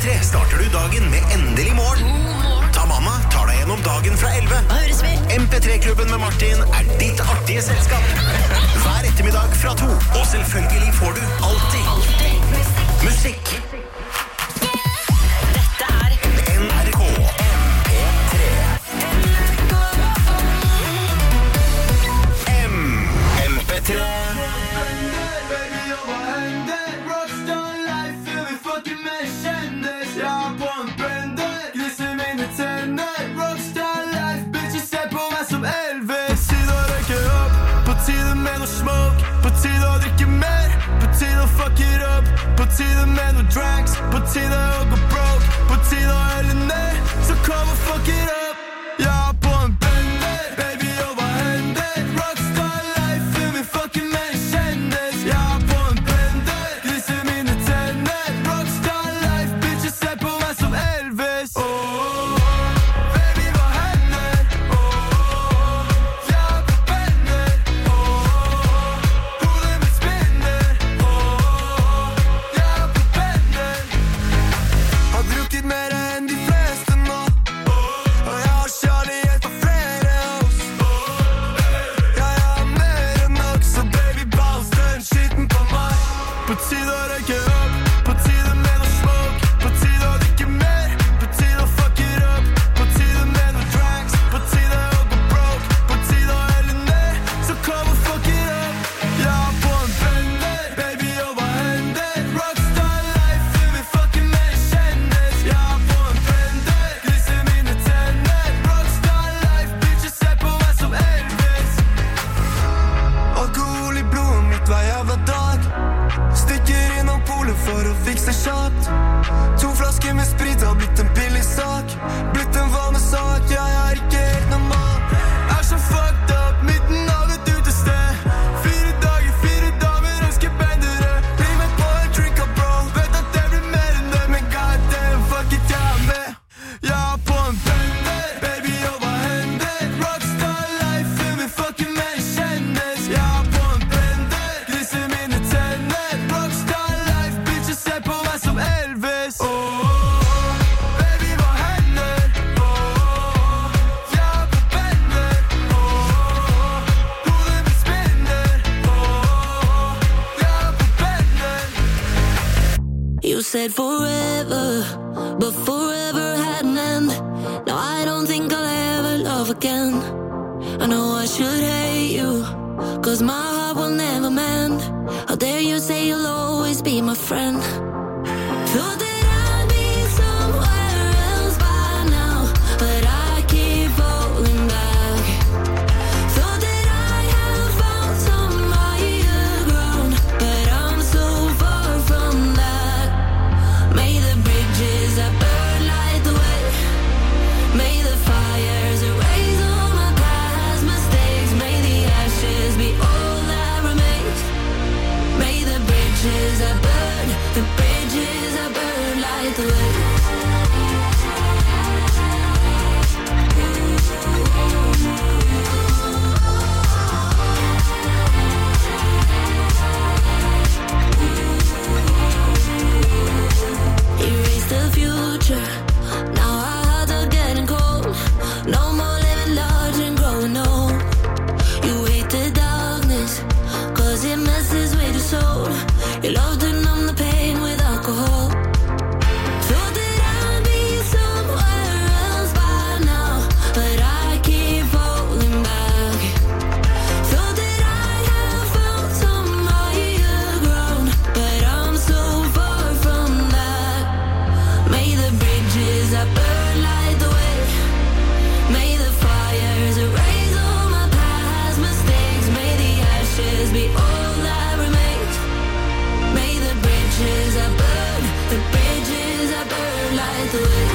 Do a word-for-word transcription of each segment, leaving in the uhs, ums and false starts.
tre starter du dagen med endelig morgen. Ta mamma tar deg gjennom dagen fra elleve. M P tre-klubben med Martin er ditt artige selskap. Hver ettermiddag fra to. Og selvfølgelig får du alltid, alltid. musikk. Dette er N R K M P tre. M M P tre. På tide med noe drinks, på tide å gå broke, på tide å helle ned, så kom og fuck it up. Jeg er på en bender, baby, og hva hender? Rockstar life, feel me fucking med en kjendis. Jeg er på en bender, griser mine tenner. Rockstar life, bitch, jeg ser på meg som Elvis. Oh, oh, oh, baby, hva hender? Oh, oh, oh, jeg er på bender. Oh, oh, oh, hodet mitt spinner. Oh, oh, har drukket mer enn de fleste nå, og jeg har kjærlighet for flere hos. Jeg har mer enn nok, så baby, bounce den skitten på meg. På tide å røyke opp, på tide med noe smoke, på tide å drikke mer, på tide å fuck it up, på tide med noe drinks, på tide å gå broke, på tide å helle ned, så kom og fuck it up. Jeg er på en bender, baby, og hva hender? Rockstar life, feel me fucking med en kjendis. Jeg er på en bender, griser mine tenner. Rockstar life, bitch, jeg ser på meg som Elvis. Alkohol i blodet mitt hver jævla dag. Stikker innom polet for å fikse kjapt. To flasker med sprit har blitt en billig sak. Blitt en vanesak, jeg er ikke helt normal. Er så fucked up, midten av et utested. Fire dager, fire damer, ønsker bendere. Bli med på en drink up, bro. Vet at det blir mer enn det, men goddamn, fuck it, jeg er med. Jeg er på en bender, baby, og hva hender? Rockstar life, feel me fucking med en kjendis. Jeg er på en bender, griser mine tenner. Rockstar life, bitch, jeg ser på meg som Elvis. Oh, oh, oh, baby, hva hender? Oh, oh, oh, jeg er på bender. Oh, oh, oh, hodet mitt spinner. Oh, oh, oh, jeg er på bender. You said forever, but forever had an end. Now I don't think I'll ever love again. I know I should hate you, cause my heart will never mend. How dare you say you'll always be my friend? Thought that I'd be somewhere else by now, but I keep falling back. Thought that I have found some higher ground, but I'm so far from that. May the bridges that burn light the way. May the fires erase all my past mistakes. May the ashes be all that remains. May the bridges that burn, the bridges that burn light the way. Erase the future. Now our hearts are getting cold. No more living large and growing old. You hate the darkness, cause it messes with your soul. You love to numb the pain with alcohol. Thought that I'd be somewhere else by now, but I keep falling back. Thought that I have found some higher ground, but I'm so far from that. May the bridges that burn light the way. May the fires erase all my past mistakes. May the ashes be all that remains. May the bridges that burn, the bridges that burn light the way.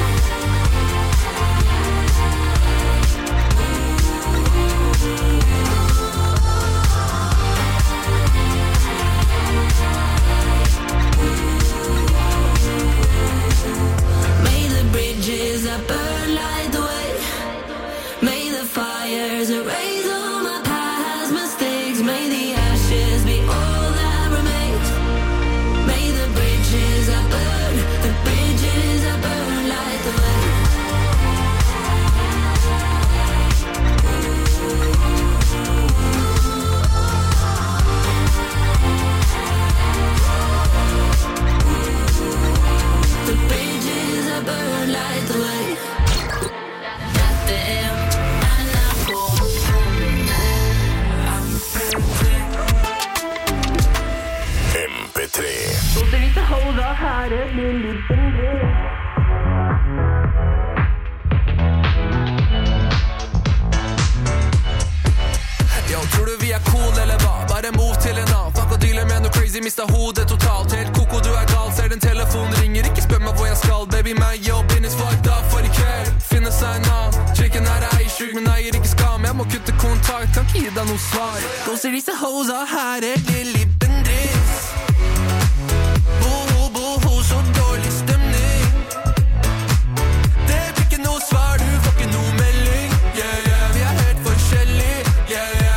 May the bridges her et lille bedrift. Yo, tror du vi er cool eller hva? Bare move til en annen. Fuck å deale med noe crazy, mistet hodet totalt. Helt koko, du er gal, ser den telefonen ringer. Ikke spør meg hvor jeg skal, baby, my jobb in is fucked up for i kveld. Finne seg en annen. Chicken her er ei sjuk, men eier ikke skam. Jeg må kutte kontakt, kan ikke gi deg noe svar. Gå ser disse hosa her er lille bendris. Bo, bo, bo, ho, så dårlig stemning. Det blir ikke noe svar, du får ikke noe melding. Yeah, yeah, vi er helt forskjellige. Yeah, yeah.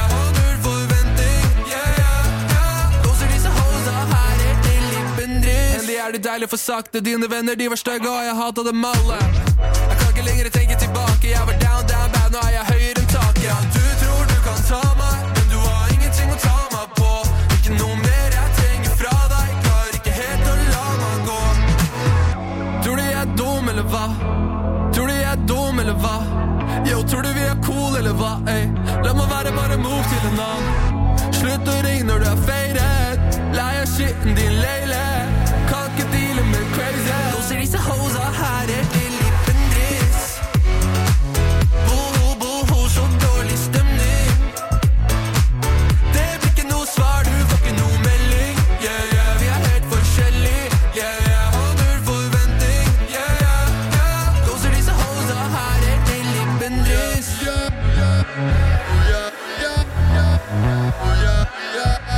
Er det deilig for sakte? Dine venner, de var støgge, og jeg hatet dem alle. Jeg kan ikke lenger tenke tilbake. Jeg var down, down bad, nå er jeg høyere enn taket. Ja, du tror du kan ta meg, men du har ingenting å ta meg på. Ikke noe mer jeg trenger fra deg. Klarer ikke helt å la meg gå. Tror du jeg er dum, eller hva? Tror du jeg er dum, eller hva? Yo, tror du vi er cool, eller hva? Ey, la meg være bare move til en annen. Slutt å ringe når du er faded. Lei av skitten din leilighet. Kan ikke deale med crazy. Nå ser disse hosa her er lille bendris. Bo, bo, bo, ho, så dårlig stemning. Det blir ikke noe svar, du får ikke noe melding. Yeah, yeah, vi er helt forskjellige. Yeah, yeah, har null forventing. Yeah, yeah, yeah. Nå ser disse hosa her er lille bendris. Yeah, yeah, yeah, yeah, yeah, yeah, yeah.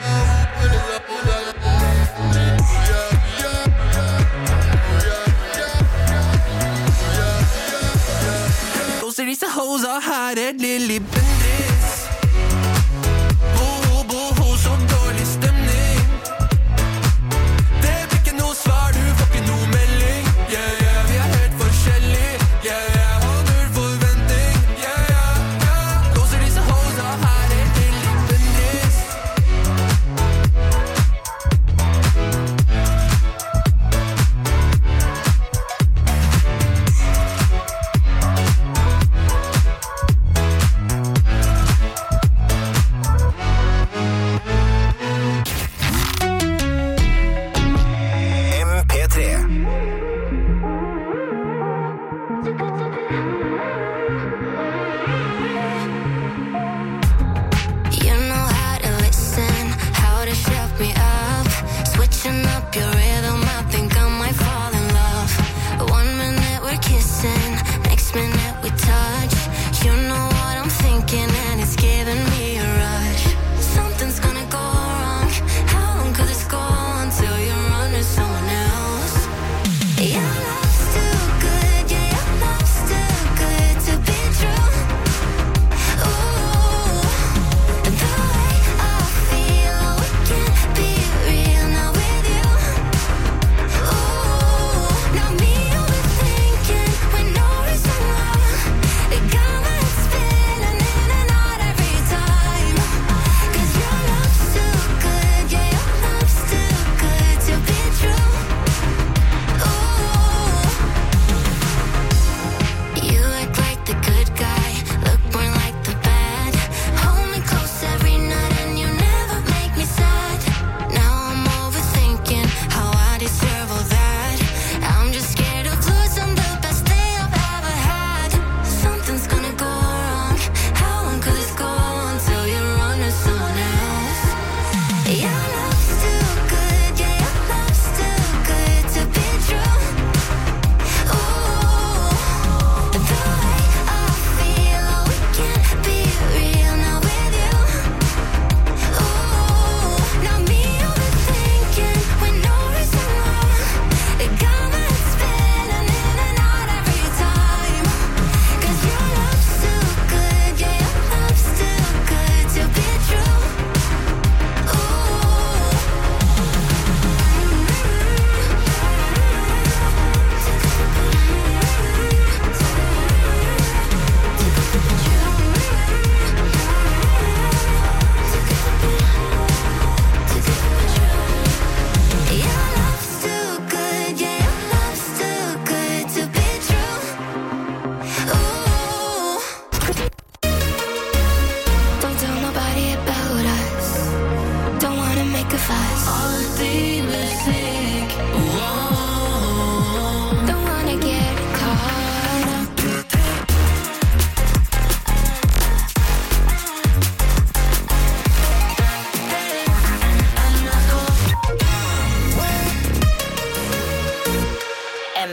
Disse hosa her er lille bendris. Bo, bo, ho, så dårlig stemning. Det blir ikke noe svar, du får ikke noe melding. Yeah, yeah, vi er helt forskjellige. Yeah, yeah, har null forventing. Yeah, yeah, yeah. Nå ser disse hosa her er lille bendris.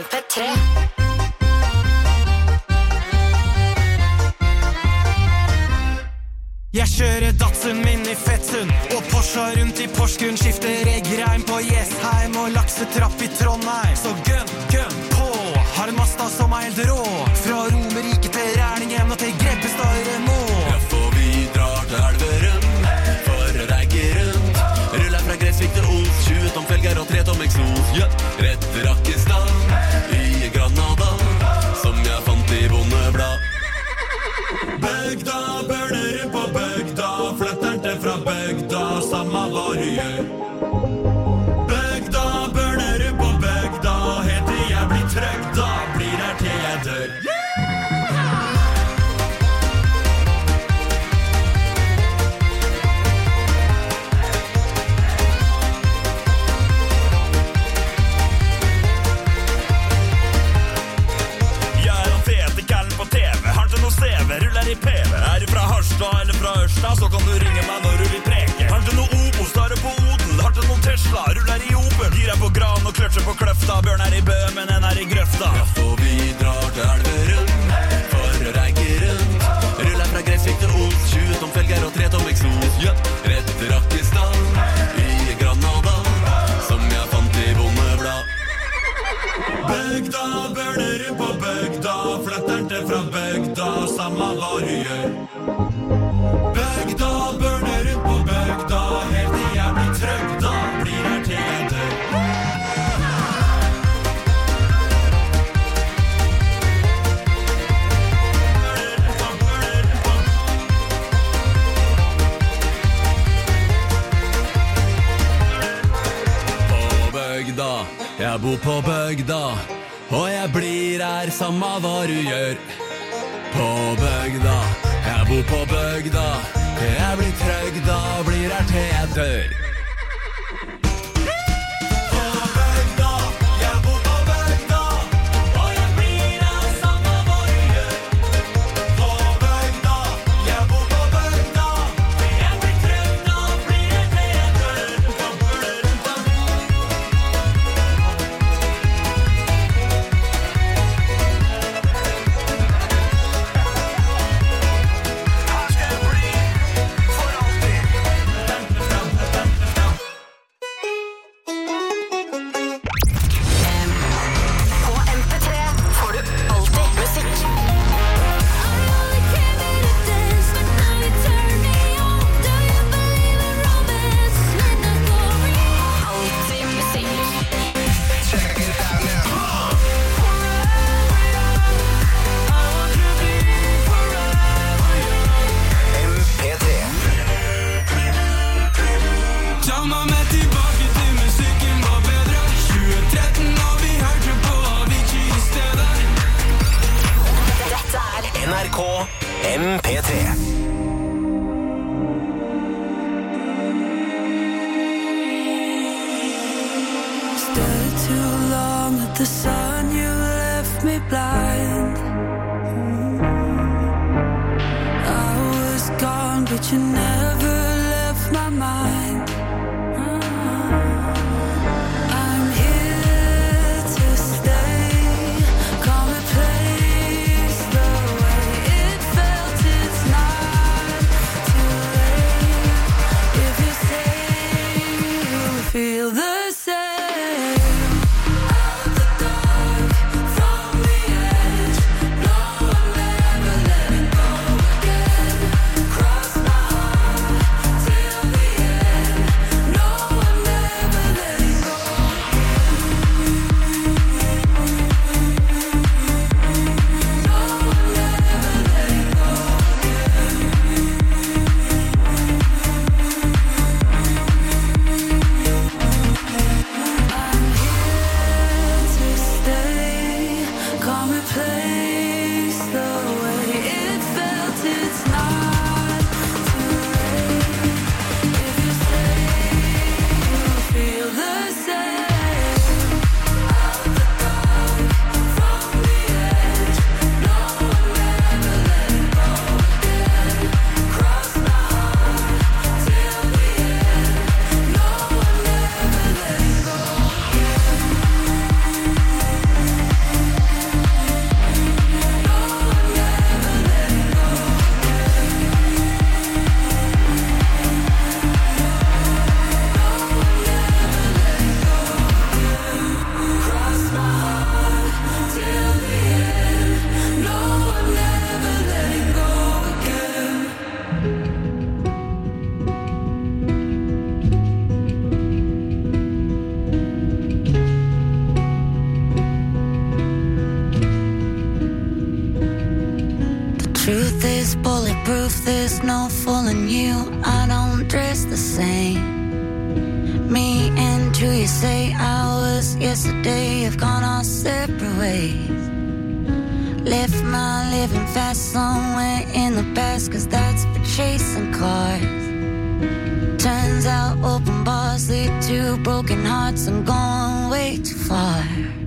M P tre. Jeg kjører Datsun min i Fettsund og Porsche rundt i Porsgrunn, skifter eggreim på Jessheim og laksetrapp i Trondheim. Så gun, gun på, har en Mazda som er helt rå, fra Romerike til Rælingen og til Grebbestad i Remo. Ja, for vi drar til Elverum for å regge rundt, ruller fra Gressvik til Os, tjue tom felger og tre tom eksos. Ja, rett til Rakkestad i Granada, som jeg fant i bondeblad. Bøgda, børner på bøgda, flytter til fra bøgda, samme hva du gjør. Bøgda, børner på bøgda, heter jeg blir trøgg, da blir her til jeg dør. Ruller i P V. Er du fra Harstad eller fra Ørsta, så kan du ringe meg når du vil preke. Har du noe Obos, da er du på Odel. Har du noen Tesla, ruller i Opel. Gyr er på Gran og kløtsjer på Kløfta. Bjørn er i Bø, men en er i Grøfta. Ja, for vi drar til Elverum for å regge rundt, ruller fra Gressvik til Os, tjue tom felger og tre tom eksos. Ja, rett til Rakkestad i Granada, som jeg fant i bondeblad. Bøgda, børner på bøgda, flytter til fra bøgda, samme hva du gjør. Bøgda, børner på bøgda, helt til jeg blir trøgg, da blir her til jeg dør. På bøgda, jeg bor på bøgda, og jeg blir her samme hva du gjør. På bøgda, jeg bor på bøgda, jeg blir trøgg, da blir her til jeg dør. På bøgda, jeg bor på bøgda, og jeg blir her samme hva du gjør. På bøgda, jeg bor på bøgda, jeg blir trøgg, da blir her til jeg dør. M P tre. Stayed too long at the sun, you left me blind. I was gone, but you never left my mind. I'm here to stay, come replace the way it felt. It's not too late if you say you feel the same. Out the dark, from the edge, no, I'm never letting go again. Cross my heart till the end. is bulletproof, there's no fooling you. I don't dress the same. Me and you, you say hours yesterday have gone our separate ways. Left my living fast somewhere in the past, cause that's for chasing cars. Turns out open bars lead to broken hearts. I'm going way too far.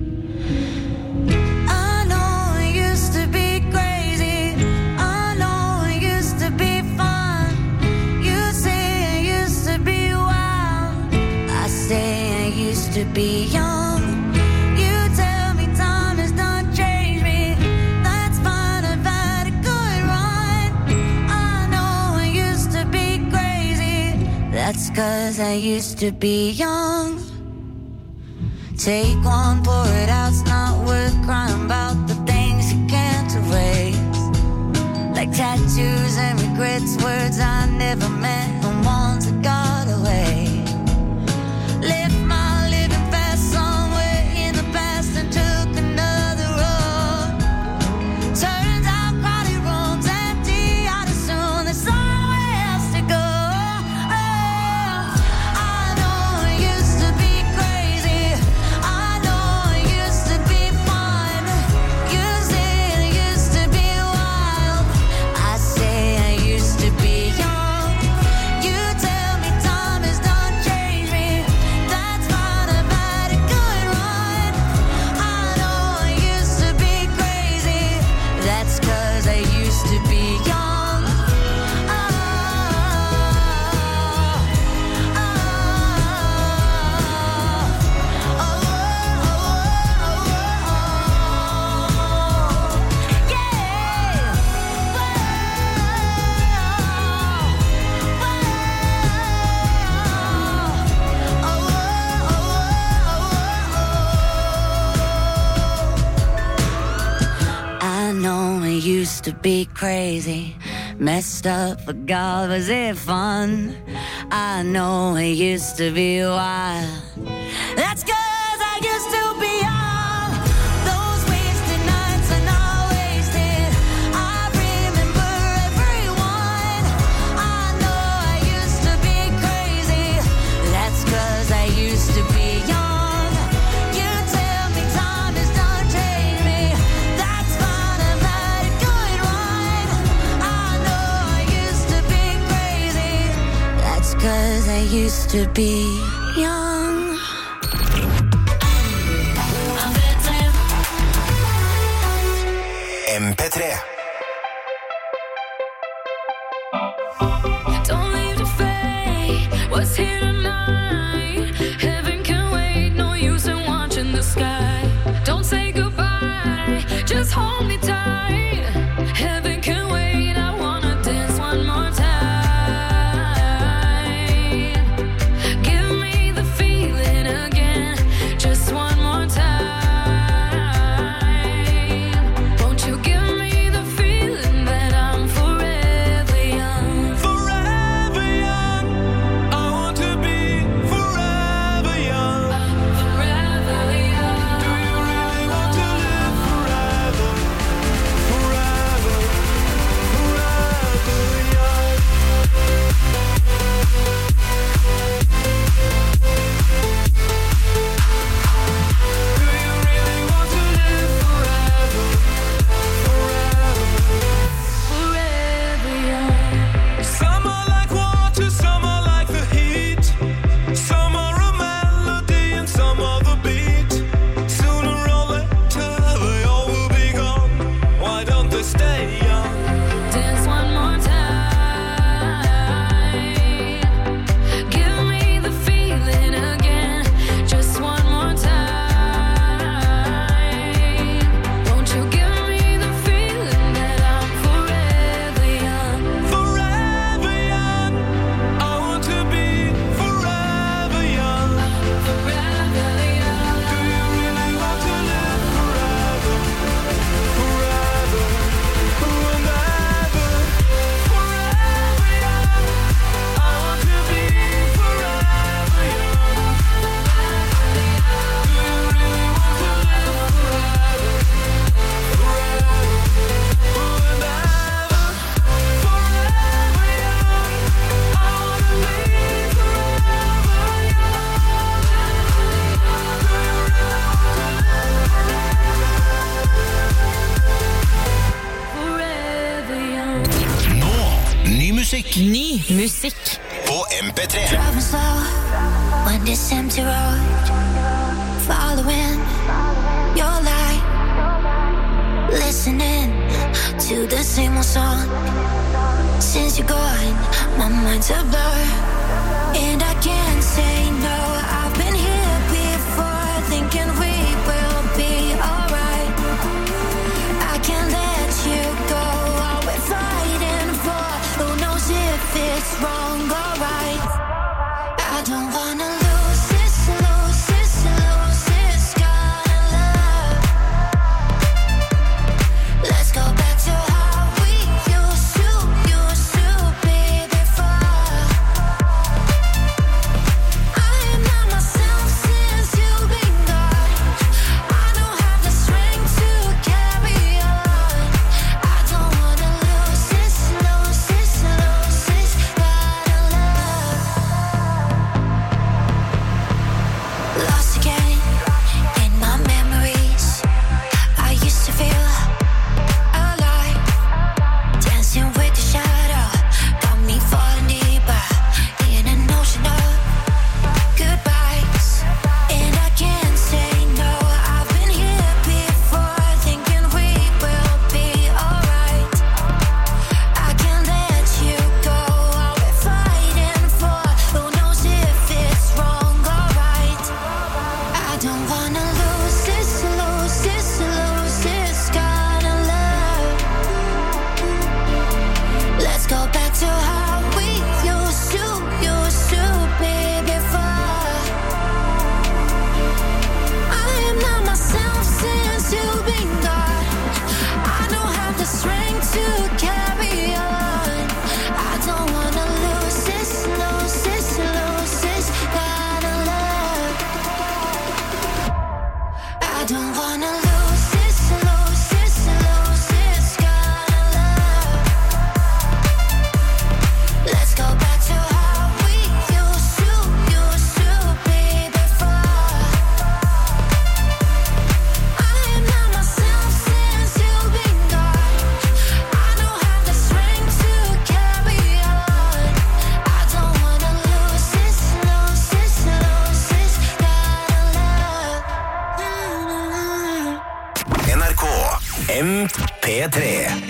I know it used to be crazy, I know it used to be fun. You say it used to be wild, I say I used to be young. You tell me time has done changed me, that's fine, I've had a good run. I know I used to be crazy, that's cause I used to be young. Take one, pour it out, it's not worth crying about the things you can't erase. Like tattoos and regrets, words I never meant, and ones that got away. Left my living fast somewhere in the past and took another road. Turns out crowded rooms empty, I'd assume there's somewhere else to go. Oh, I know it used to be crazy, I know it used to be fun. You say it used to be wild, I say I used to be young. You tell me time has done changed me, that's fine, I've had a good run. I know I used to be crazy, that's cause I used to be young. Oh, oh, oh, oh, yeah. I know it used to be crazy, messed up, but God, was it fun? I know it used to be wild, that's cause I used to be young. Those wasted nights are not wasted, I remember everyone. I know I used to be crazy, that's cause I used to be young. You tell me time has done changed me, that's fine, I've had a good run. I know I used to be crazy, that's cause I used to be young. M P tre. Don't leave the fate, what's here tonight? Heaven can wait, no use in watching the sky. Don't say goodbye, just hold me tight. Heaven can wait, I wanna dance one more time. Give me musikk Ny musikk på M P tre. Driving slow on this empty road, following your light, listening to the same old song. Since you're gone, my mind's a blur, and I can't say no. I've been here before, thinking we will be alright. I can't let you go. All we're fighting for, who knows if it's wrong or right. I don't wanna lose this, lose this, lose this kind of love. Let's go back to how we used to, used to be before. I am not myself since you've been gone. I don't have the strength to carry on. I don't wanna lose this, lose this, lose this kind of love. Lost again in my memories. I used to feel alive, dancing with the shadow, got me falling deeper in an ocean of goodbyes. And I can't say no. I've been here before, thinking we will be alright. I can't let you go. All we're fighting for, who knows if it's wrong or right. I don't wanna lose this, lose this, lose this kind of love. Let's go back to how we used to, used to be before. I am not myself since you've been gone. I don't have the strength to carry on. I don't wanna lose this, lose this, lose this kind of love. I don't wanna lose this, lose this, lose this kind of love. Let's go back to how we used to, used to be before. I am not myself since you've been gone. I don't have the strength to carry on. I don't wanna lose this, lose this, lose this kind of love. N R K M P tre.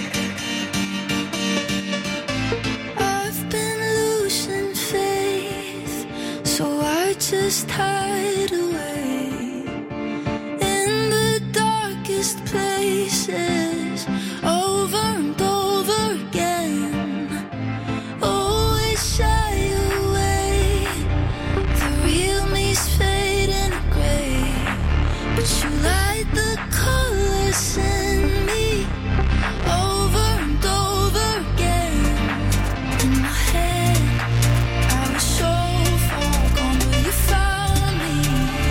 I've been losing faith, so I just hide away in the darkest places, over and over again. Always shy away, the real me's fading gray, but you light the colors in me, over and over again. In my head, I was so far gone, but you found me.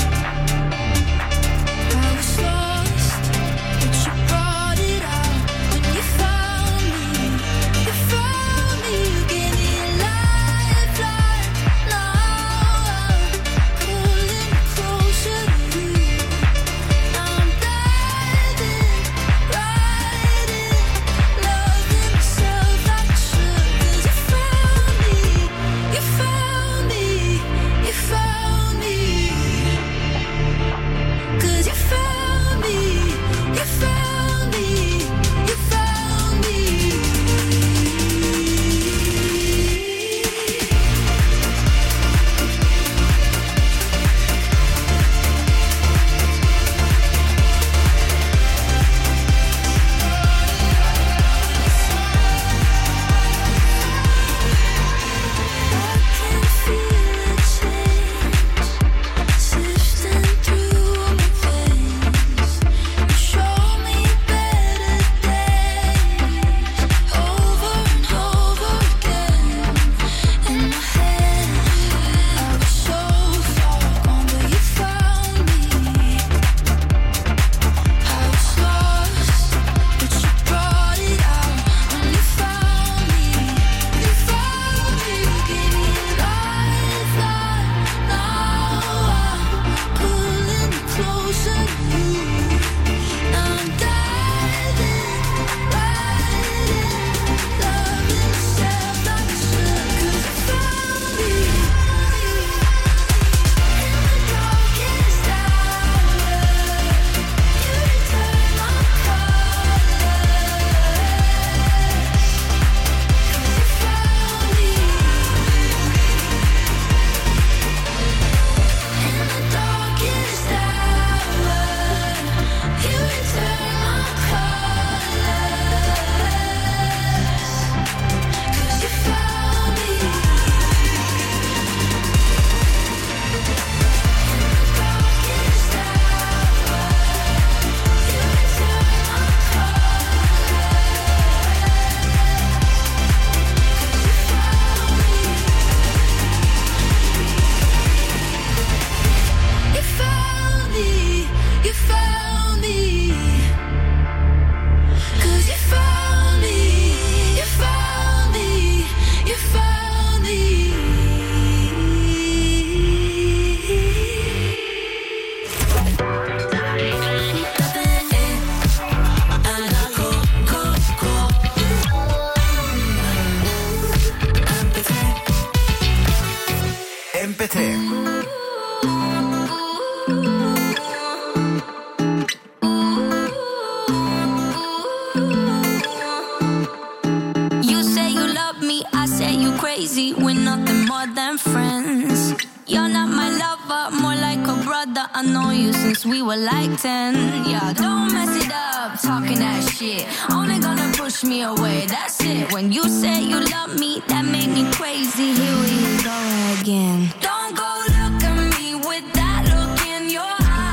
crazy, we're nothing more than friends. You're not my lover, more like a brother. I know you since we were like ten. Yeah, don't mess it up, talking that shit. Only gonna push me away, that's it. When you say you love me, that made me crazy. Here we go again. Don't go look at me with that look in your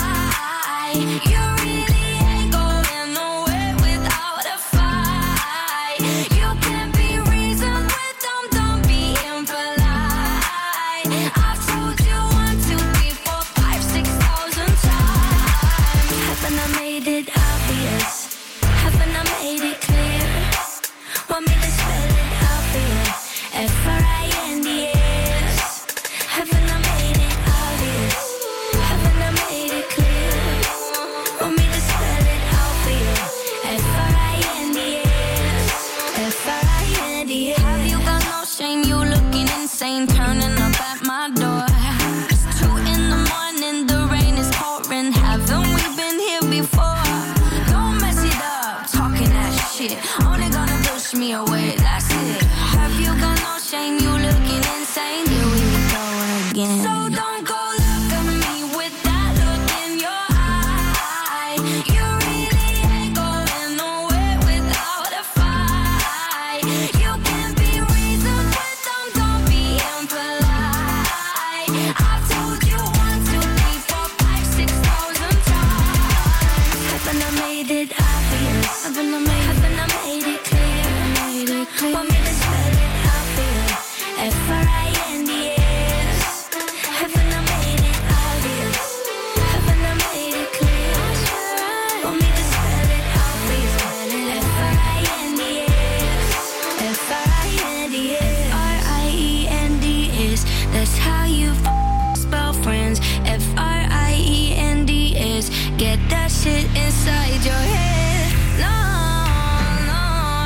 eye. You really ain't going nowhere without a fight. You can't be reasoned with them, don't be impolite. I've told you one, two, three, four, five, six thousand times. Haven't I made it obvious? Haven't I made it clear? Want me to spell it out for you? F R I N D S. Haven't I made it obvious? Haven't I made it clear? Want me to spell it out for you? F R I N D S. F R I N D S. Have you got no shame? You looking insane, turning up at my door. It's two in the morning, the rain is pouring. Haven't we been here before? Don't mess it up, talking that shit. Only gonna push me away, that's it. Have you got no shame? You looking insane. Here we go again. So don't go look at me with that look in your eye. You really ain't going nowhere without a fight. You can't be reasoned with them, don't be impolite. I've told you one, two, three, four, five, six thousand times. Haven't I made it obvious? Haven't I made, haven't I made it clear? Made it clear. Want me to spell it out for you? F R I N D S. Haven't I made it obvious? Haven't I made it clear? Want me to spell it out for you? F R I N D S. F R I N D S. R I E N D S. That's how you f- spell friends. F R I E N D S. Get that shit inside your head. No, no,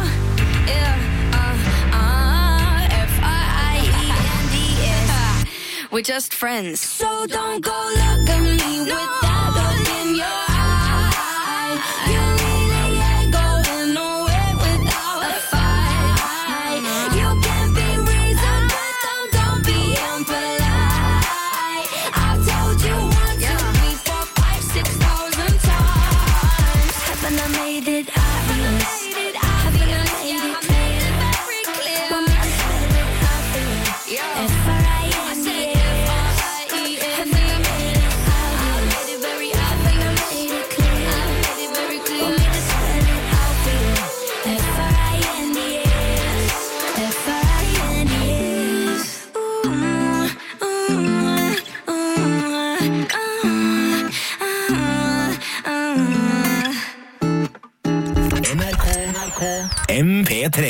yeah, uh, uh, F R I E N D S. We're just friends. So don't go look at me with that look in your eye. You really ain't going nowhere without a fight. You can't be reasoned with them, don't be impolite. I've told you one, two, three, four, five, six thousand times. Haven't I made it obvious? Haven't I made it clear? Want me to spell it out for you? F R I N D S. Haven't I made it obvious? Haven't I made it clear? Want me to spell it out for you? F R I N D S. F R I N D S. Ooh, ooh, ooh, ooh, ooh. N R K M P tre.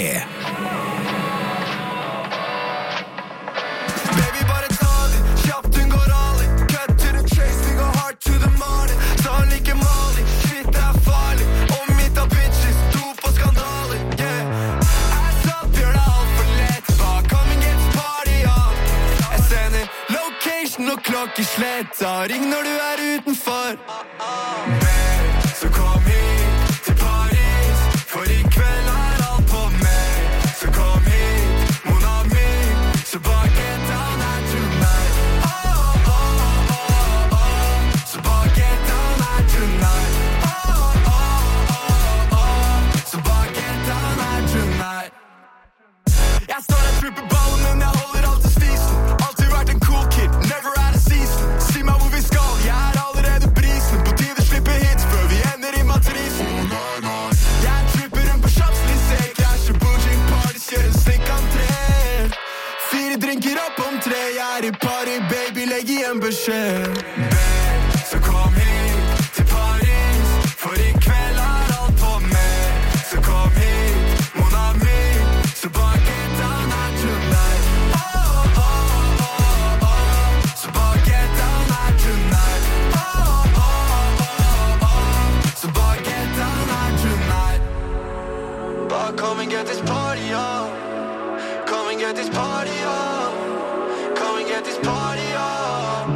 Baby, bare ta det, kjapt unngå rally. Cut to the chase, we go hard to the morning. Så han liker Mali, shit det er farlig. Og mitt av bitches, dop og skandaler, yeah. Ass up, gjør det alt for lett. Bare come and get party on. Jeg sender location og klokkeslett. Ring når du er utenfor. Babe, så kom hit til Paris. For i kveld er alt på meg. Så kom hit, mon ami. Så bare get down there tonight. Oh, oh, oh, oh. Så bare get down there tonight. Oh, oh, oh, oh. Så bare get down there tonight. Jeg står der tripper ballen, men jeg holder alltid spisen. Alltid vært en cool kid, never out of season. Si meg hvor vi skal, jeg er allerede brisen. På tide slippe hits før vi ender i matrisen. Jeg tripper rundt på Champs-Élysées, krasjer booging parties, gjør en slik entré. Fire drinker opp om tre, jeg er i party, baby, legg igjen beskjed. Babe, så kom hit til Paris, for i kveld er alt på meg. Så kom hit, mon ami, så bare get down there tonight. Oh, oh, oh, oh. Så bare get down there tonight. Oh, oh, oh, oh. Så bare get down there tonight. Bare come and get this party on. Come and get this party on. Come and get this party on.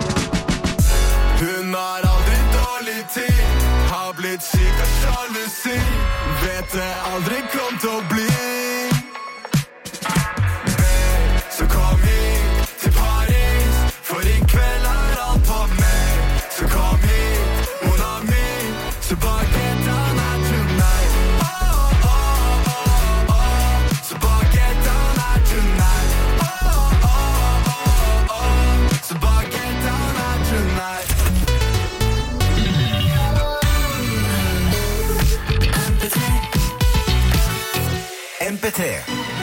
Hun har aldri dårlig tid. Har blitt syk av sjalusi. Vet det aldri kom til å bli. Babe, down her tonight. Oh, oh, oh, oh. Så bare get down her tonight. Oh, oh, oh, oh. Så bare get down her tonight. M P tre.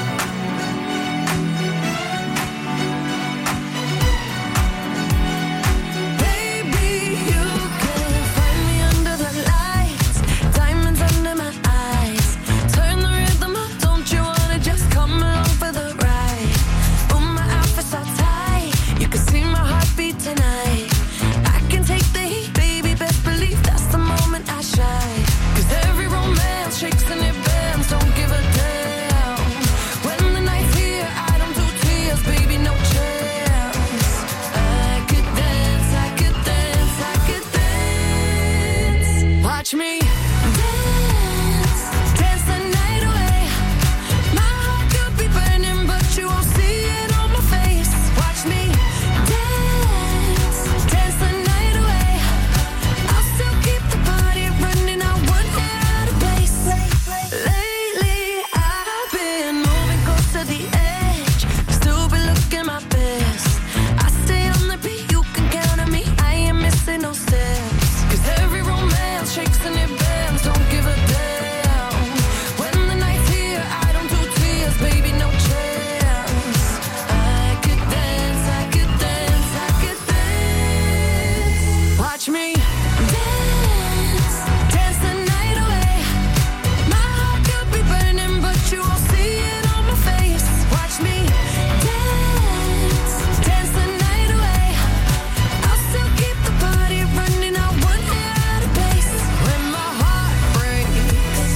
Watch me dance, dance the night away. My heart could be burning, but you won't see it on my face. Watch me dance, dance the night away. I'll still keep the party running, I won't get out of place. Lately I've been moving close to the edge, still been looking my best. I stay on the beat, you can count on me, I ain't missing no steps. Cause every romance shakes and it bends, don't give a damn. When the night's here, I don't do tears, baby, no chance. I could dance, I could dance, I could dance. Watch me dance, dance the night away. My heart could be burning, but you won't see it on my face. Watch me dance, dance the night away. I'll still keep the party running, I won't get out of place. When my heart breaks,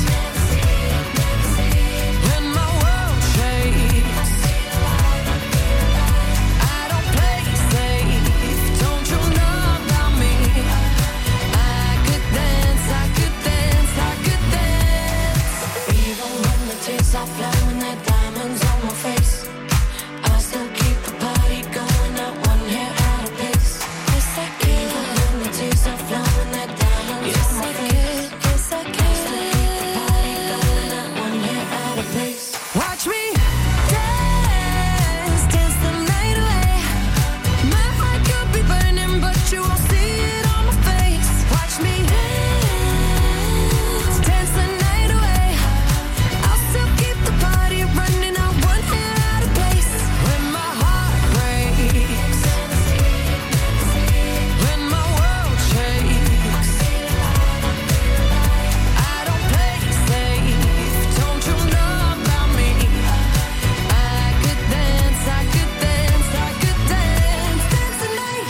when my world shakes, I don't play safe, don't you know about me? I could dance, I could dance, I could dance. Even when the tears are flowing, the diamonds on my face, I still keep the party going, not one hair out of place. Yes, I can. Even when the tears are flowing, the diamonds on my face, yes, I can. Still keep the party going, not one hair out of place. Watch me dance, dance the night away. My heart could be burning, but you won't see it on my face. Watch me dance, dance the night away. I'll still keep the party running, I won't get out of place. When my heart breaks, when my world shakes, I don't play safe, don't you know about me? I could dance, I could dance, I could dance, dance the night.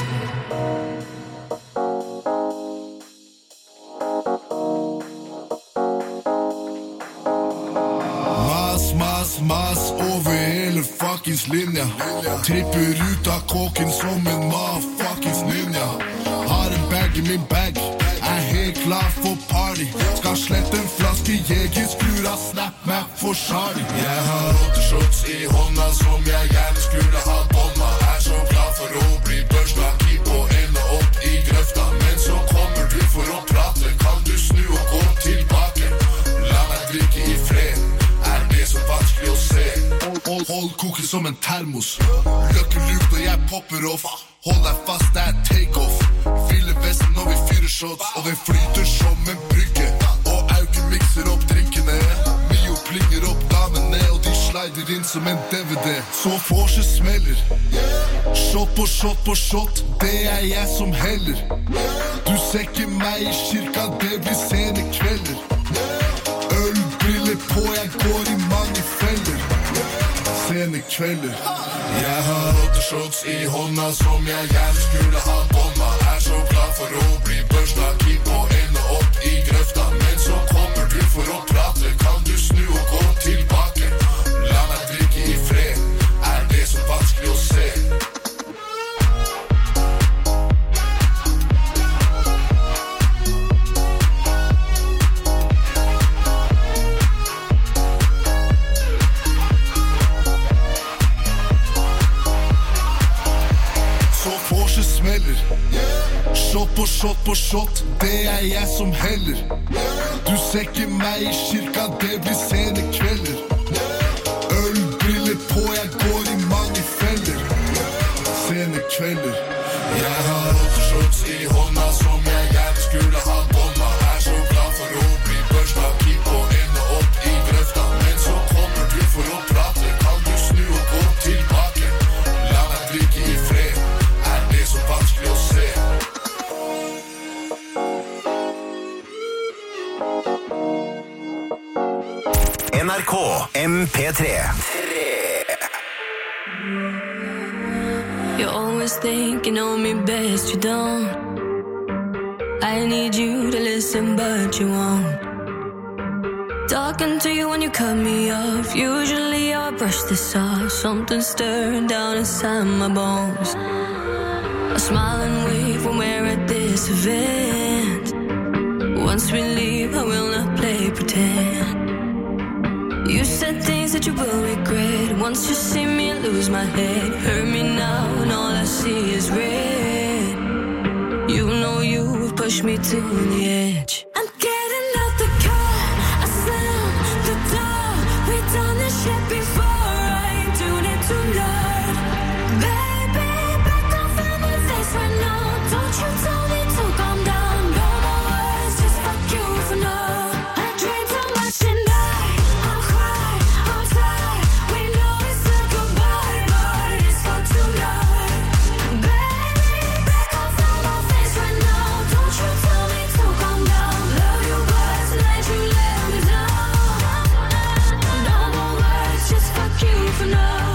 Mas, mas, mas over hele fuckings linja. Tripper ut av kåken som en ma-fuckings ninja. Har en bag i min bag, er helt klar for party. Skal slette en flaske jeger, skrur av snap map for Charlie. Jeg har åtte shots i hånda som jeg gjerne skulle ha bånda. Er så glad for å bli børsta, keep på ene opp i grøfta. Men så kommer du for å prate, kan du snu og gå tilbake? La meg drikke i fred, er det så vanskelig å se? Hold, hold koken som en termos, løkkelup når jeg popper off. Hold deg fast, det er take off. Fyller vesten når vi fyrer shots, og det flyter som en brygge. Og Auke mixer opp drinkene, Mio plinger opp damene, og de slider inn som en D V D. Så vorset smeller, shot på shot på shot, det er jeg som heller. Du ser ikke meg i kirka, det blir sene kvelder. Ølbriller på, jeg går i mange feller. Sene kvelder. Jeg har åtte shots i hånda som jeg gjerne skulle ha bånda. Er så glad for å bli børsta, keep på ene opp i grøfta. Men så kommer du for å prate, kan du snu og gå tilbake? La meg drikke i fred, er det så vanskelig å se? Shot på shot på shot, det er jeg som heller. Du Du ser ikke meg i kirka, det blir sene kvelder. Ølbriller på, jeg går i mange feller. Sene kvelder. Jeg har åtte shots i hånda som jeg gjerne skulle ha bånda. Er så glad for å bli børsta, keep på ende opp i grøfta. Men så kommer du for å prate, kan du snu og gå tilbake? La meg drikke i fred, er det så vanskelig å se? N R K M P tre. You always think you know me best, you don't. I need you to listen, but you won't. Talking to you when you cut me off. Usually I brush this off. Something stirring down inside my bones. I smile and wave when we're at this event. Once we leave, I will not play pretend. You said things that you will regret. Once you see me lose my head. Hurt me now and all I see is red. You know you've pushed me to the edge. I'm getting out the car, I slam the door. We've done this shit before, I ain't doing it tonight. Baby, back off in my face right now. Don't you tell me to calm down. No more words, just fuck you for now. I drink too much tonight. I'm crying, I'm tired. We know we said goodbye, but it's for tonight. Baby, back off in my face right now. Don't you tell me to calm down. Love you, but tonight you let me down. No more words, just fuck you for now.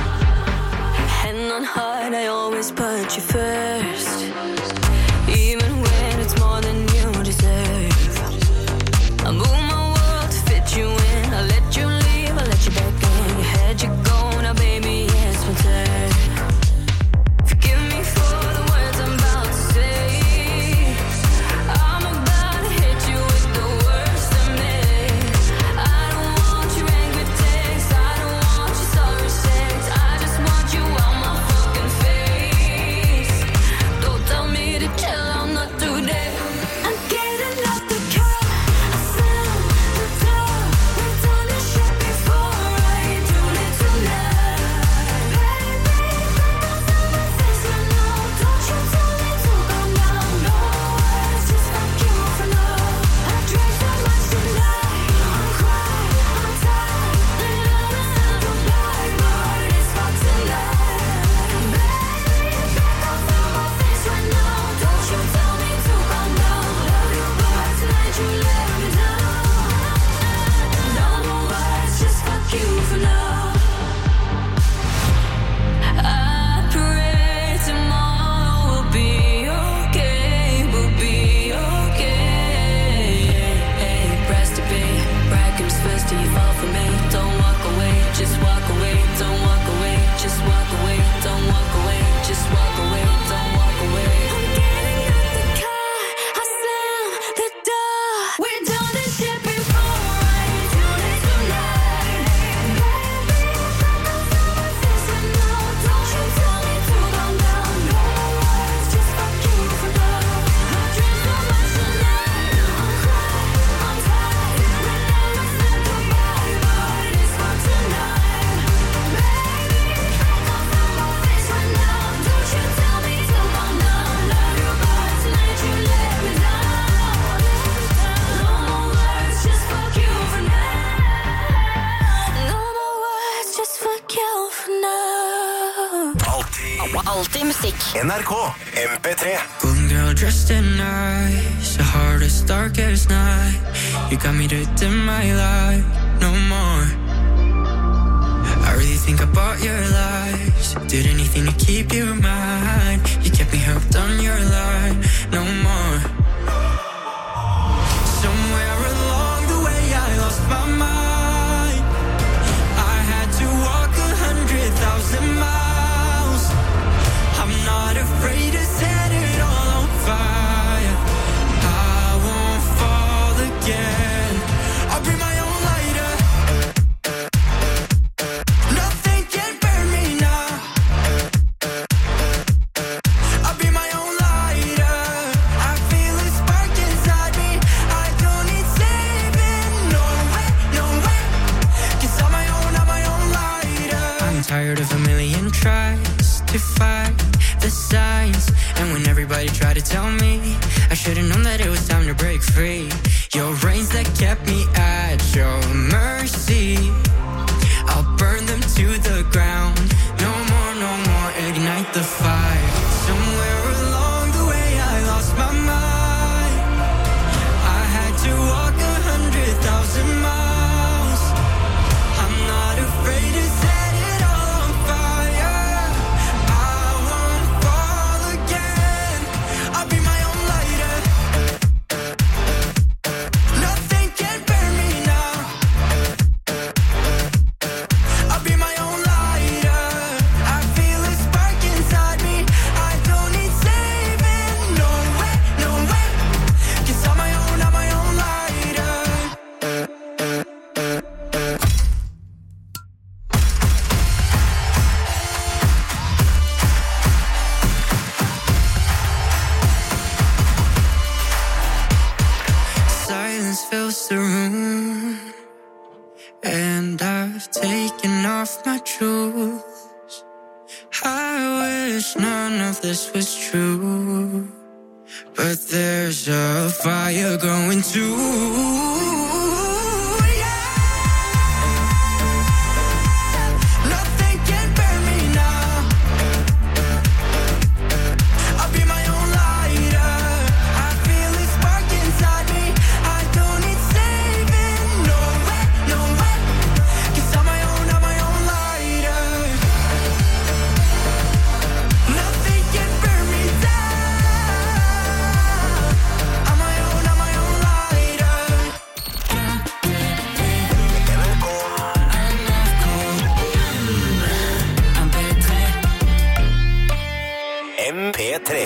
Hand on heart, I always put you first. Even when it's more than you deserve. I move my world to fit you in. I let you leave, I let you back in. You had you go, now baby, it's my turn. Forgive me for the words I'm about to say. I'm about to hit you with the worst of me. I don't want your angry text, I don't want your sorry sex. I just want you on my fucking face. Don't tell me to chill, I'm not today. I'm getting out the car, I slam the door. We've done this shit before, I ain't doing it tonight. Baby, back off in my face right now. Don't you tell me to calm down. No words, just fuck you for now. I drank too much tonight. I'm crying, I'm tired. And now we said goodbye, but it's for tonight. Baby, back off in my face right now. Don't you tell me to calm down. Love you, but tonight you let me down. No more words, just fuck you for now. I pray tomorrow will be okay, will be okay. Press to be, right comes first till you fall for me. Don't walk away, just walk away. Don't walk away, just walk away. Don't walk away, just walk away. Don't walk away. I'm getting out the car, I slam the door. We've done this shit before, I ain't doing it tonight. Baby, back off in my face right now. Don't you tell me to calm down. No words, just fuck you for now. I drink so much tonight. I'm crying, I'm tired. We never said goodbye, but it's for tonight. Baby, back off in my face right now. Don't you tell me to calm down. Love you, but tonight you let me down. No more words, just fuck you for now. No more words, just fuck you for now. Alltid, Alltid musikk. N R K M P tre. Golden girl dressed in nice, the hardest, darkest night. You got me to dim my light, no more. I really think I bought your lies. Did anything to keep you mine. You kept me hooked on your line, no more. Somewhere along the way I lost my mind. I had to walk a hundred thousand miles. I'm not afraid to set it all on fire. I won't fall again. I'll bring my own lighter. Nothing can burn me now. I'll be my own lighter. I feel tired of a million tries to fight the signs. And when everybody tried to tell me I should've known that it was time to break free. Your reins that kept me at your mercy, I'll burn them to the ground. No more, no more, ignite the fire. Somewhere along the way I lost my mind. I had to walk a hundred thousand miles. I'm not afraid to set it all on fire. I won't fall again. I'll be my own lighter. Nothing can burn me now. I'll be my own lighter. I feel a spark inside me. I don't need saving. No way, no way. 'Cause I'm my own, I'm my own lighter. Silence fills the room, and I've taken off my shoes. I wish none of this was true, but there's a fire going too. Nothing can burn me now. I'll be my own lighter. I feel a spark inside me. I don't need saving. No way, no way. 'Cause I'm my own, I'm my own lighter. Nothing can burn me down. I'm my own, I'm my own lighter. M P tre.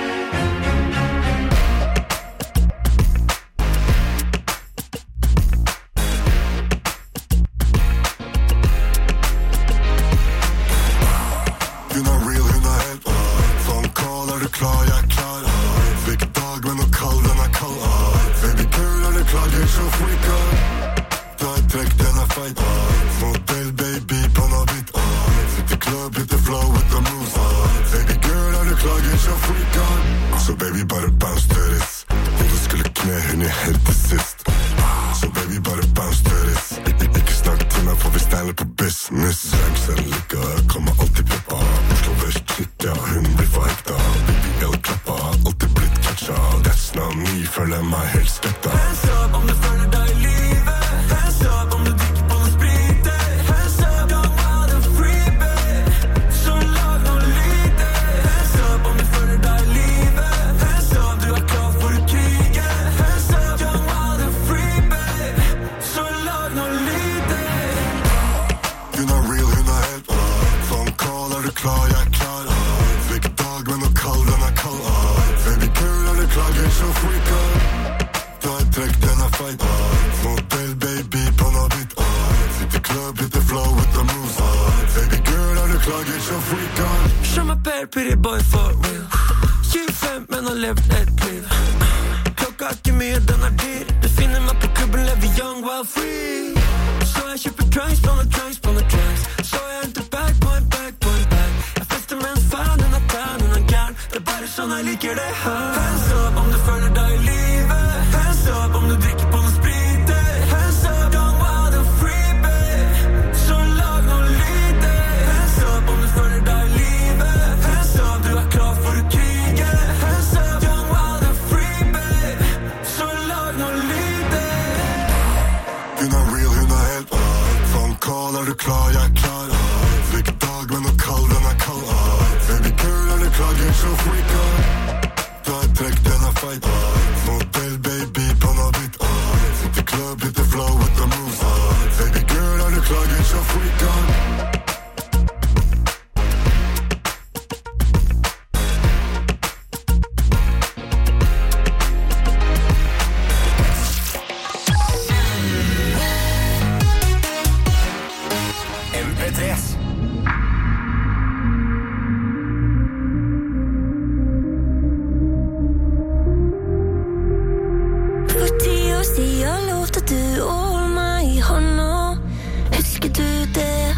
Hun er real, hun er helt Phone call, er du klar, jeg er klar Hvilken dag, men noe kald, den er kald Baby girl, er du klar, you're so freaka Ta et trekk, den er feit Modell, baby, panna bit Sitt i club, hit the flow with the moves Baby girl, er du klar, you're so freaka Så baby, bare bounce to this Og du skulle kne henne helt til sist Så baby, bare bounce to this Ik- Ikke snakk til meg, for vi steiler på business Ranks en lykke, kommer alltid peppa Oslo Vest, shit, ja, hun blir for hekta Baby, el klappa, alltid blitt catcha That's not me, føler meg helt skepta Hands up om du føler deg i livet. Hands up om du drikker på noe sprit. Hands up, young, wild and free, babe. Så lag noe lite. Hands up om du føler deg i livet. Hands up, du er klar for å krige. Hands up, young, wild and free, babe. Så lag noe lite. Hun er real, hun er helt Phone call, er du klar, jeg er klar Hvilken dag, men noe kald, den er kald Baby girl, er du klar, you're so freaka Ta et trekk, den er feit Modell, baby, panna bit Sitt i club, hit the flow with the moves Baby girl, er du klar, you're so freaka Show my bad pretty boy for real. tjuefem, men har levd et liv. Klokka er ikke mye, den er dyr. Du finner meg på klubben, lever young, wild, free. Så jeg kjøper drinks, blanda drinks, blanda drinks. Så jeg henter bag på en bag på en bag. Jeg fester med en fan, hun er tan, hun er gern. Det er bare sånn jeg liker det her. Hands up om du føler deg i livet. Hands up om du drikker på noe sprit. Hands up, young, wild and free, babe. Så lag noe lite. Hands up om du føler deg i livet. Hands up, du er klar for å krige. Hands up, young, wild and free, babe. Så lag noe lite. Hun er real, hun er helt Phone call, er du klar, jeg er klar Hvilken dag, men noe kald, den er kald Baby girl, er du klar, you're so freaka Ta et trekk, den er feit Modell, baby, panna bit Sitt i club, hit the flow with the moves Baby girl, er du klar, you're so freaka M P tre. For ti år siden lovte du å holde meg i hånda. Husker du det?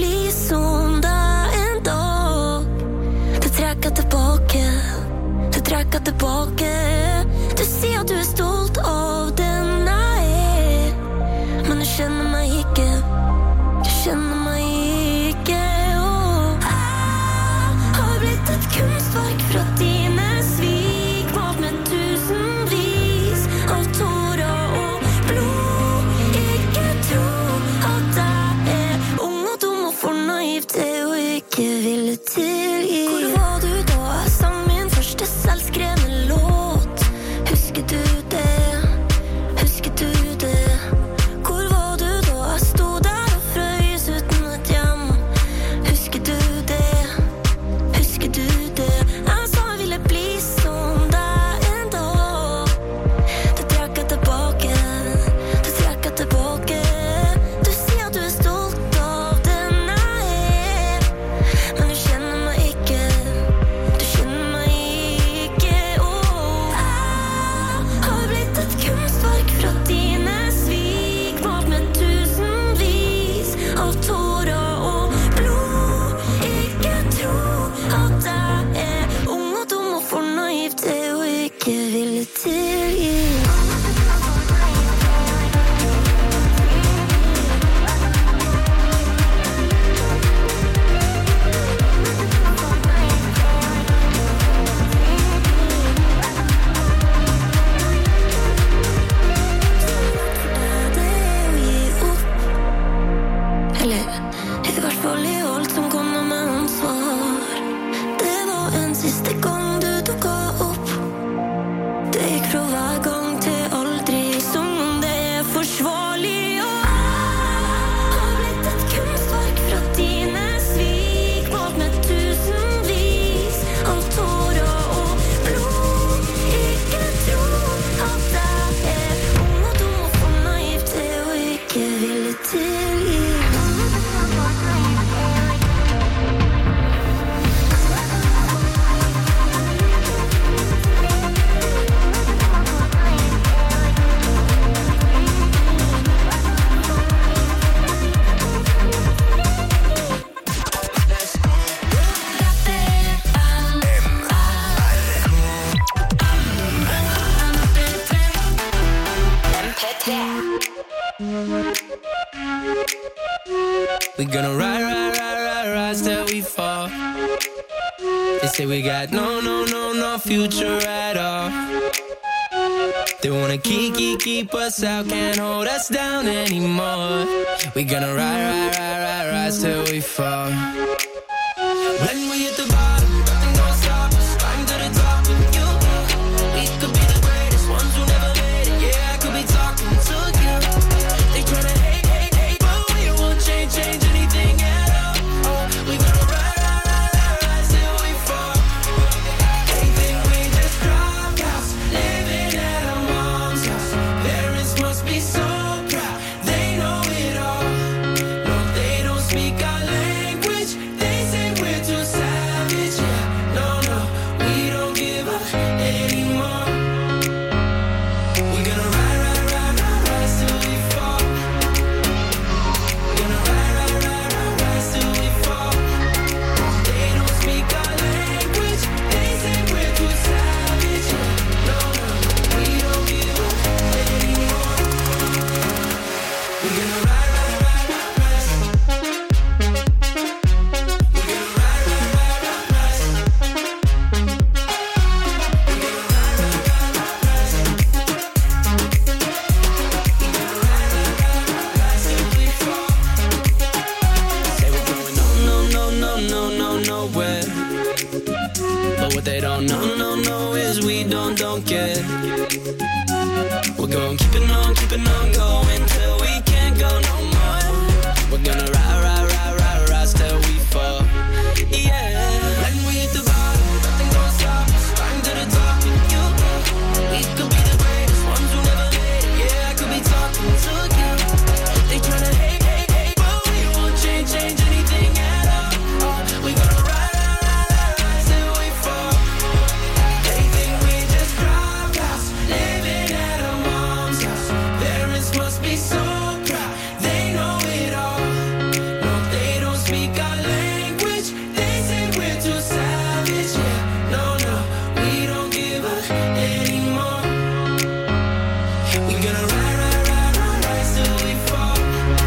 bli som deg en dag. Du trekker tilbake, du trekker tilbake. Du sier at du er stolt av den jeg er, men du kjenner meg ikke, du kjenner meg ikke. Og jeg har blitt et kunstverk fra dine svik, malt med tusenvis av tårer og blod. Ikke tro at jeg er ung og dum og for naiv til å ikke ville tilgi. Hvor var du da jeg sang min første selvskrevne låt? Husker du det? Husker du det? Hvor var du da jeg sto der og frøys uten et hjem? Husker du det? Husker du det? Jeg sa jeg ville bli som deg en dag. Du trekker tilbake, du trekker tilbake. Du sier at du er stolt av den jeg er, men du kjenner meg ikke, du kjenner meg ikke. Og jeg har blitt et kunstverk fra dine svik, malt med tusenvis av tårer og blod. Ikke tro at jeg er ung og dum og for naiv til å ikke ville tilgi. Det er å gi opp, eller i hvert fall i alt som kommer med ansvar. Det var en siste gang du dukket opp. Det gikk fra hver gang til aldri, som om det er forsvarlig. Og jeg har blitt et kunstverk fra dine svik, malt med tusenvis av tårer og blod. Ikke tro at jeg er ung og dum og for naiv til å ikke ville tilgi. We gonna ride, ride, ride, ride, rise till we fall. They say we got no, no, no, no future at all. They wanna keep, keep, keep us out, can't hold us down anymore. We gonna ride, ride, ride, ride, rise till we fall. When we hit the bottom, nothing gonna stop us. Climb to the top with you. We could be the greatest ones who never made it. Yeah, I could be talking to you. They tryna hate, hate, hate, but we won't change, change anything at all. Oh, we gonna ride, ride, ride, ride, rise till we fall. They think we just dropped out, living at our mom's house. Parents must be so proud, they know it all. No, they don't speak our language. They say we're too savage. Yeah, no, no, we don't give up anymore. We gonna ride, ride, ride, ride, rise till we fall. Gonna ride, ride, ride, ride, rise till we fall. They don't speak our language. They say we're too savage. Yeah, no, no, we don't give up anymore. We gonna ride, ride, ride, ride, rise. We gonna ride, ride, ride, ride, rise. We gonna ride, ride, ride, ride, rise. We gonna ride, ride, ride, ride, rise till we fall. Say we're going no, no, no, no, no, no, nowhere. But what they don't know, no, no, is we don't, don't care. We're going keeping on, keeping on going till we can't go no more. We're gonna ride, ride, ride, ride, rise till we fall. Yeah. When we hit the bottom, nothing gonna stop us. Climb to the top with you. We could be the greatest ones who never made it. Yeah, I could be talking to you. They tryna hate, hate, hate, but we won't change, change anything at all. Oh, we gonna ride, ride, ride, ride, rise till we fall. They think we just dropped out, living at our mom's house. Parents must be speak our language. They say we're too savage. Yeah, no, no, we don't give up anymore. We're gonna ride, ride, ride, ride, rise till we fall.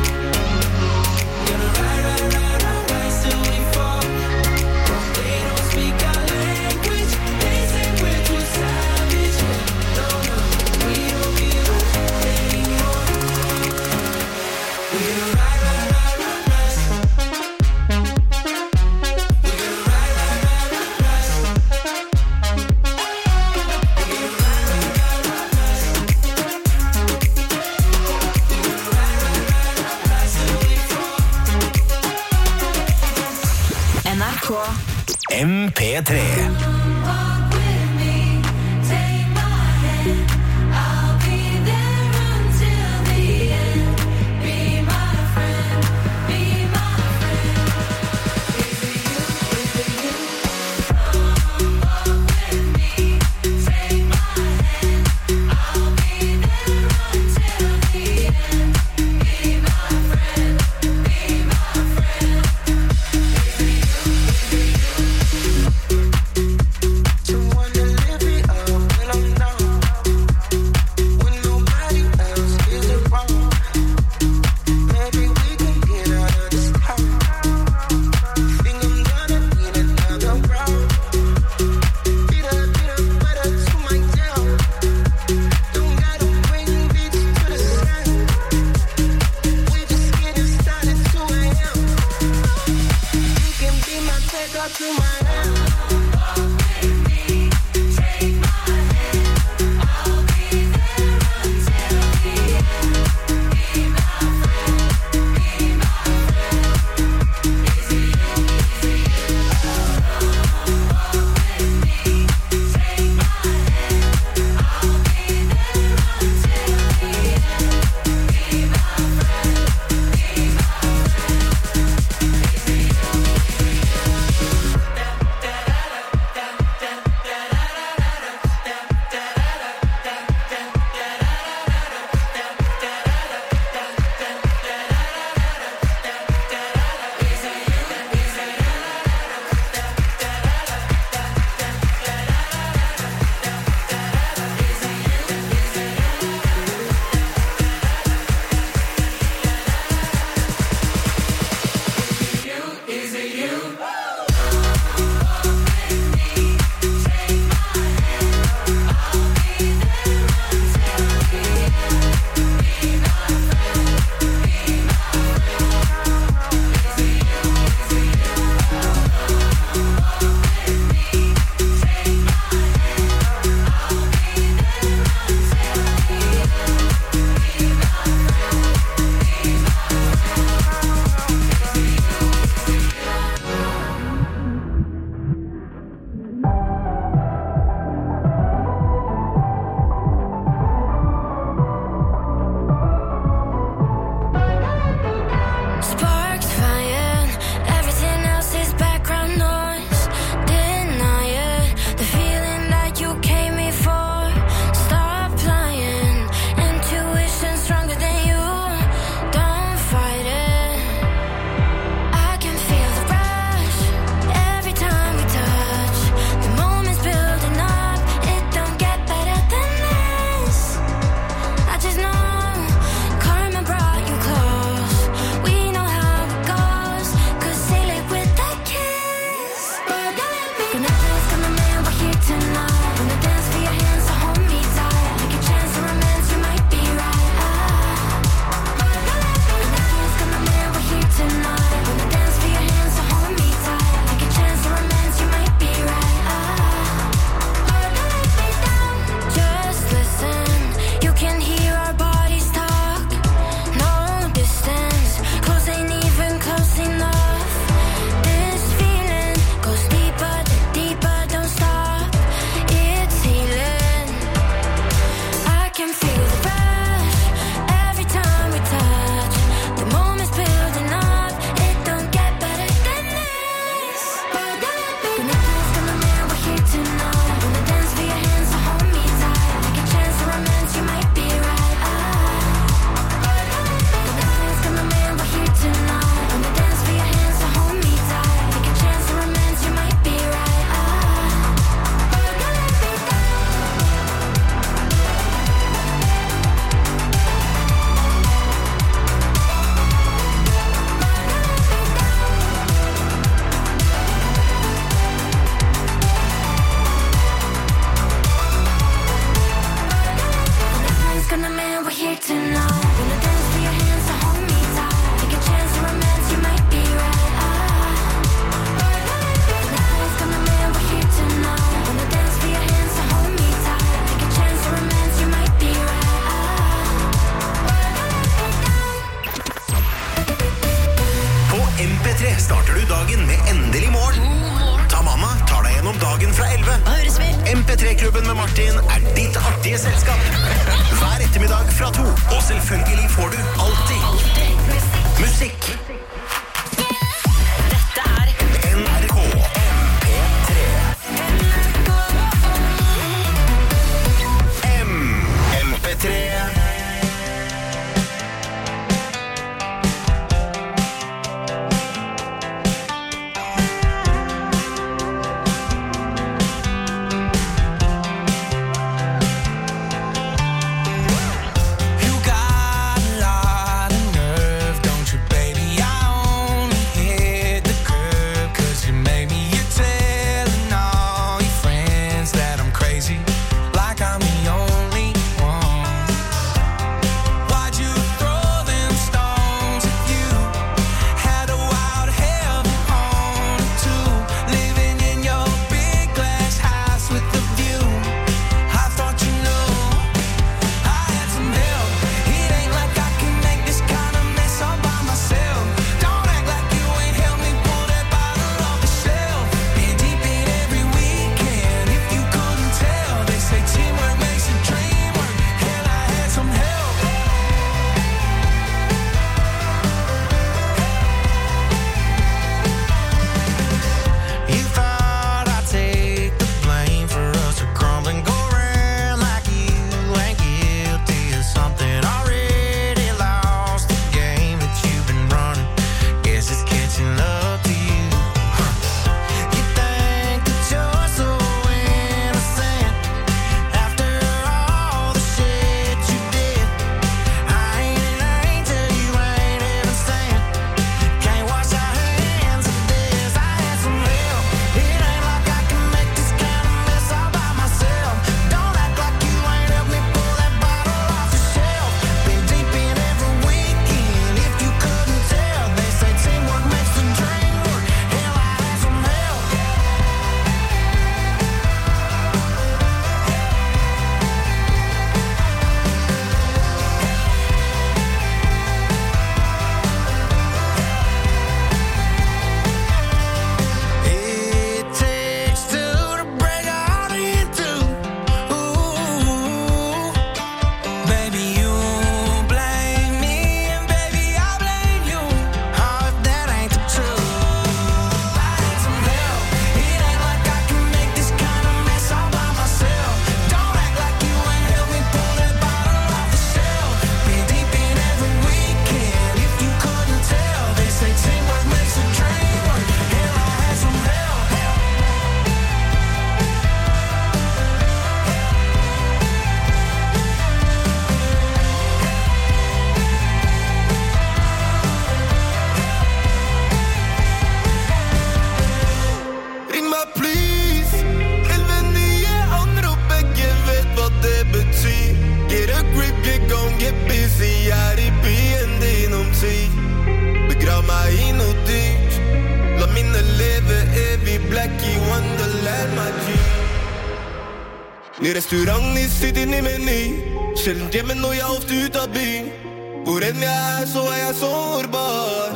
Gonna ride, ride, ride, ride, rise till we fall. They don't speak our language. They say we're too savage. Yeah, no, no, we don't give up anymore. We're gonna ride, ride, ride, ride, rise. We're gonna ride, ride, ride, ride, rise. We're gonna ride, ride, ride, ride, rise. We're gonna ride, ride, ride, ride, rise till we fall. N R K M P tre. Walk with me, take my hand. I'll be there until the end. Be my friend, be my friend. Is it you, is it you? Come walk with me, take my hand. I'll be there until the end. Be my friend, be my friend. Is it you, is it you? Someone to lift me up when I'm down, when nobody else is around. Maybe we can get out of this town. Think I'm gonna need another round. Beat up, beat up, better to my town. Don't gotta bring beats to the sound. We just getting started two a.m. You can be my taker to my hand. Take my hand, I'll be there until the end. Be my friend, be my friend. Is it you, is it you? Come walk with me, take my hand. I'll be there until the end. Be my friend, be my friend. Is it you, is it you? starter du dagen med endelig morgen. Tamama tar deg gjennom dagen fra elleve. M P tre klubben med Martin er ditt artige selskap. Hver ettermiddag fra to. Og selvfølgelig får du alltid musikk. Dette er N R K M P tre. M M P tre. Ny restaurant i City, ny meny. Sjelden hjemme når jeg ofte ut av byen. Hvor enn jeg er, så er jeg sårbar.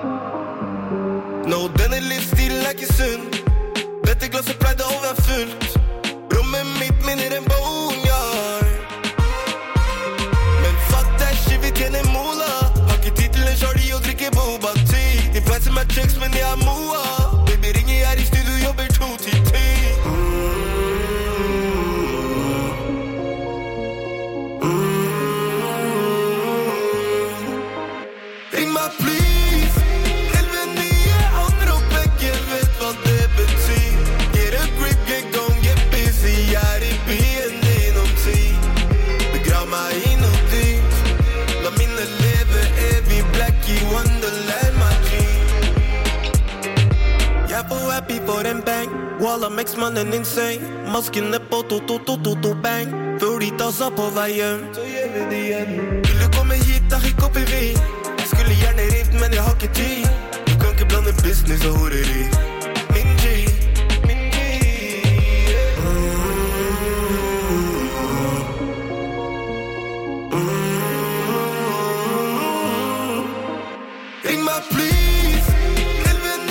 Nå, denne livsstilen er ikke sunn. Dette glasset pleide å være fullt. Rommet mitt minner en boneyard. Men fuck that shit, vi tjener mola. Har ikke tid til en shorty og drikke boba tea. De pleiser meg checks, men jeg er moa. Baby ringer her i studio, jobber to til ti. Happy for en bang. Walla makes mannen insane. Maskene på to-to-to-to-to-bang. Før de tar seg på veien, så gjør vi det igjen. Vil du komme hit, da hikk opp i vin. Jeg skulle gjerne rift, men jeg har ikke tid. Du kan ikke blande business og horeri. Min G, min G, yeah. mm-hmm. Mm-hmm. Ring meg please. Elven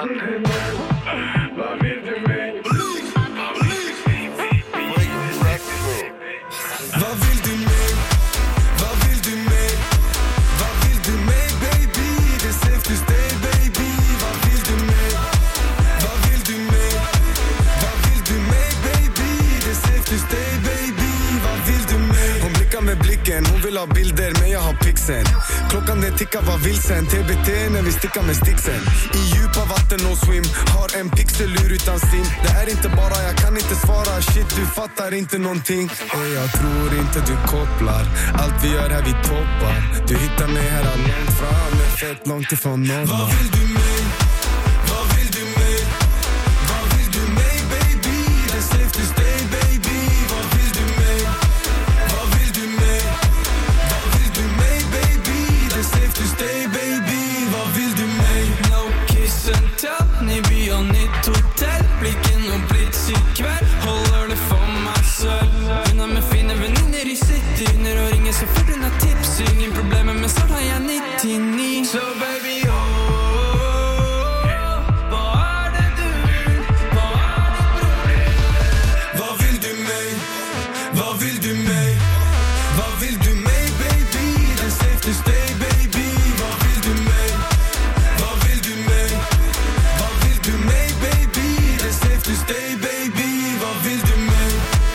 Vad vill du mig? Vad vill du mig? Vad vill du mig? Vad vill du mig, baby? Det är safe to stay, baby. Vad vill du mig? Vad vill du mig? Vad vill du mig, baby? Det är safe to stay, baby. Vad vill du mig? Hon blickar med blicken, hon vill ha bilder, men jag har pixen. Klockan den tickar, var vilsen. T B T när vi stickar med sticksen. I djupa vatten och swim. Har en pixelur utan sim. Det är inte bara, jag kan inte svara. Shit, du fattar inte någonting. Och jag tror inte du kopplar. Allt vi gör här, vi toppar. Du hittar mig här långt fram, men fett långt ifrån någon. Vad vill du mig? Vad vill du mig? Vad vill du mig, baby? Det är safe to stay, baby. Vad vill du mig? Vad vill du mig? Vad vill du mig, baby? Det är safe to stay, baby. Vad vill du mig? No kiss and tell, ni blir on nytt hotell. Blicken och blitz ikväll, håller det för mig själv. Unna med fina vänner i city. När du ringer så får du några tips. Ingen problem, men snart har jag nittionio. Så baby, oh, vad är det du vill? Vad är det problem? Vad vill du mig? Vad vill du mig? Vad vill du mig, baby? Det är safe to stay, baby. Vad vill du mig? Vad vill du mig? Vad vill du mig, baby? Det är safe to stay, baby. Vad vill du mig?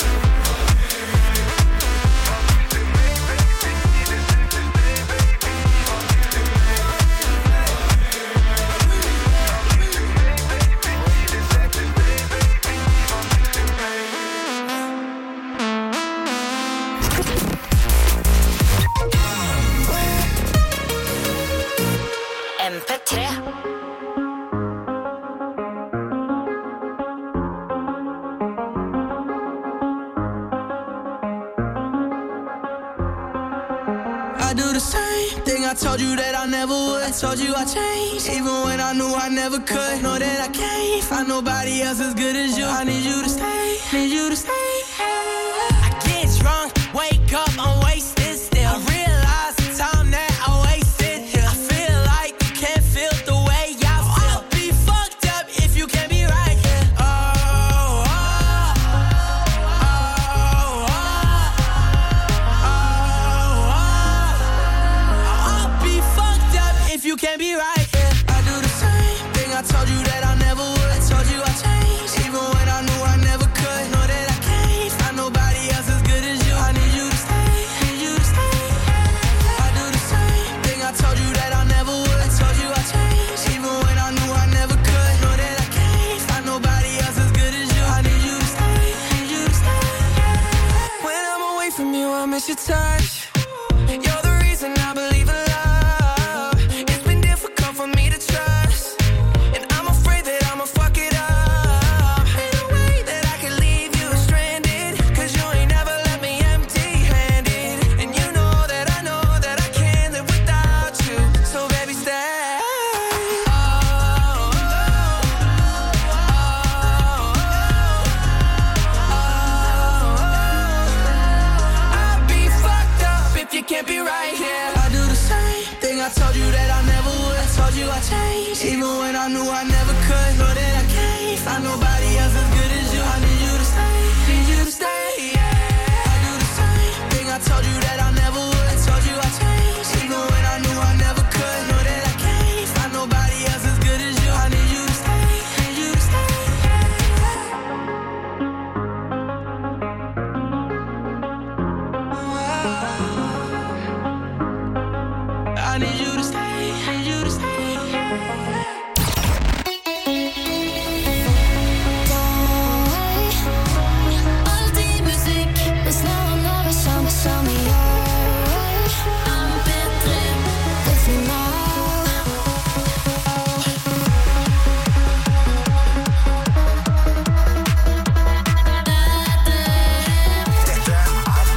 M P tre. I do the same thing I told you that I never would. I told you I changed, even when I knew I never could. Know that I can't find nobody else as good as you. I need you to stay, need you to stay. I get drunk, wake up, I'm wasted still. I realize the time that I wasted here. I feel like you can't feel the way I feel. I'll be fucked up if you can't be right here. Oh, oh, oh, oh, oh, oh. I'll be fucked up if you can't be right here. I do the same thing I told you that I never would. I told you I changed, even when I knew I never could. Know that I can't find nobody else as good as you. I need you to stay, need you to stay. I do the same thing I told you that I never would. I told you I changed, even when I knew I never could. Know that I can't find nobody else as good as you. I need you to stay, need you to stay. When I'm away from you, I miss your touch. You're the reason I believe in love. It's been difficult for me to trust, and I'm afraid that I'ma fuck it up. Ain't no way that I can leave you stranded, 'cause you ain't never left me empty-handed. And you know that I know that I can't live without you. So baby, stay. Oh, oh, I'll be fucked up if you can't be right here. I do the same thing I told you that I never would. I told you I changed, even when I knew I never could. Know that I can't find nobody else as good as you. I need you to stay, need you to stay. Yeah. I do the same thing I told you that I never would. I told you I changed, even when I knew I never could. Know that I can't find nobody else as good as you. I need you to stay, need you to stay. I need you